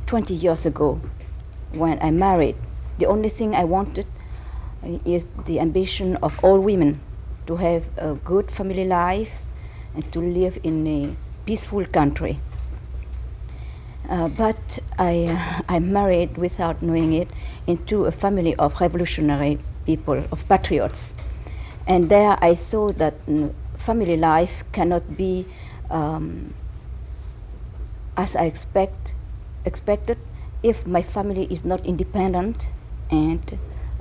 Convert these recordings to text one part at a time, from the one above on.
20 years ago when I married. The only thing I wanted is the ambition of all women to have a good family life and to live in a peaceful country. But I married without knowing it into a family of revolutionary people, of patriots. And there I saw that family life cannot be as I expected if my family is not independent and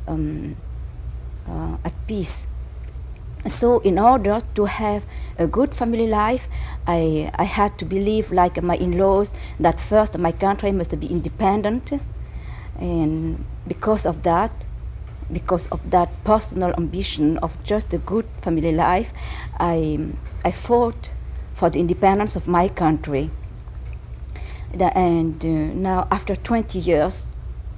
at peace. So in order to have a good family life, I had to believe, like my in-laws, that first my country must be independent. And because of that personal ambition of just a good family life, I fought for the independence of my country. And now, after 20 years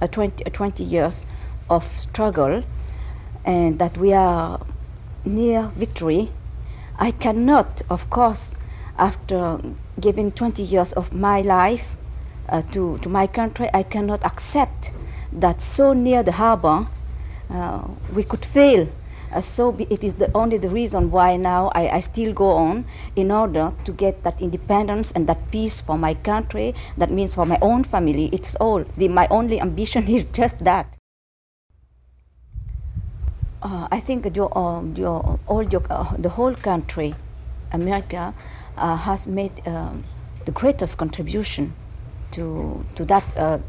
of struggle, and that we are near victory, I cannot, of course, after giving 20 years of my life to my country, I cannot accept that so near the harbor we could fail. It is only the reason why now I still go on in order to get that independence and that peace for my country. That means for my own family. It's all. My only ambition is just that. I think the whole country, America, has made the greatest contribution to that.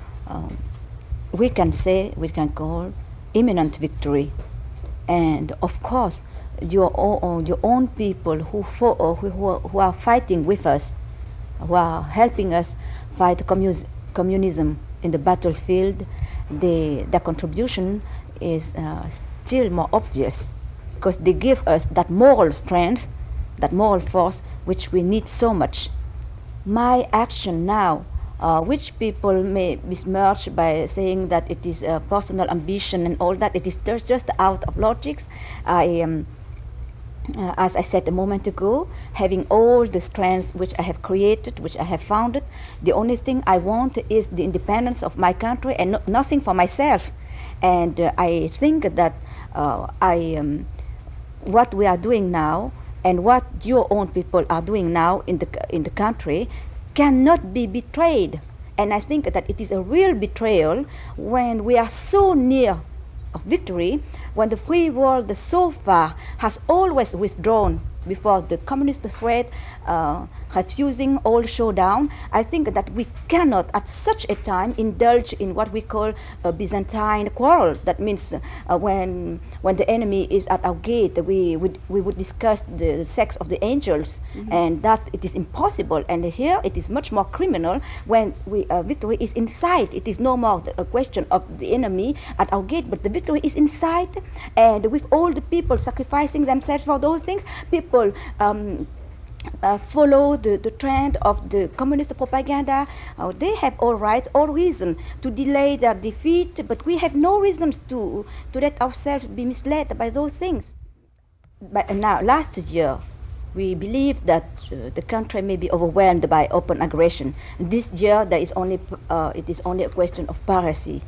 We can call imminent victory. And of course, your own people who are fighting with us, who are helping us fight communism in the battlefield, their contribution is still more obvious, because they give us that moral strength, that moral force which we need so much. My action now, which people may besmirch by saying that it is a personal ambition and all that, it is just out of logic. As I said a moment ago, having all the strengths which I have created, which I have founded, the only thing I want is the independence of my country and nothing for myself. And I think that what we are doing now and what your own people are doing now in the country cannot be betrayed. And I think that it is a real betrayal when we are so near of victory, when the free world so far has always withdrawn before the communist threat, refusing all showdown. I think that we cannot at such a time indulge in what we call a Byzantine quarrel. That means when the enemy is at our gate, we would discuss the sex of the angels, and that it is impossible. And here it is much more criminal when victory is in sight. It is no more a question of the enemy at our gate, but the victory is in sight, and with all the people sacrificing themselves for those things, people follow the trend of the communist propaganda. They have all rights, all reason to delay their defeat, but we have no reasons to let ourselves be misled by those things. But now, last year, we believed that the country may be overwhelmed by open aggression. This year, it is only a question of piracy.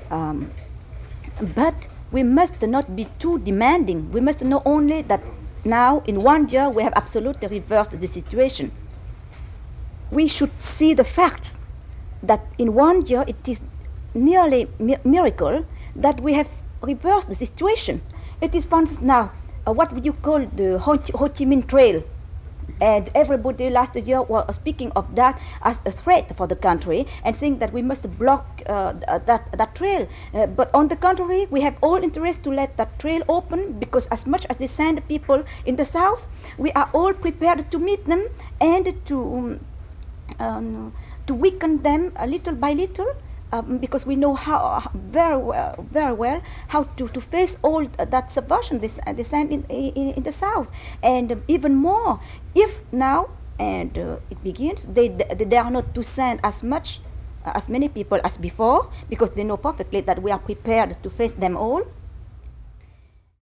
But we must not be too demanding. We must know only that now, in 1 year, we have absolutely reversed the situation. We should see the facts that in 1 year it is nearly miracle that we have reversed the situation. It is, for instance, now what would you call the Ho Chi Minh Trail? And everybody last year was speaking of that as a threat for the country and saying that we must block that trail. But on the contrary, we have all interest to let that trail open, because as much as they send people in the south, we are all prepared to meet them and to weaken them little by little. Because we know how very well how to face all that subversion they send in the south, and even more if now it begins they dare not to send as many people as before, because they know perfectly that we are prepared to face them all.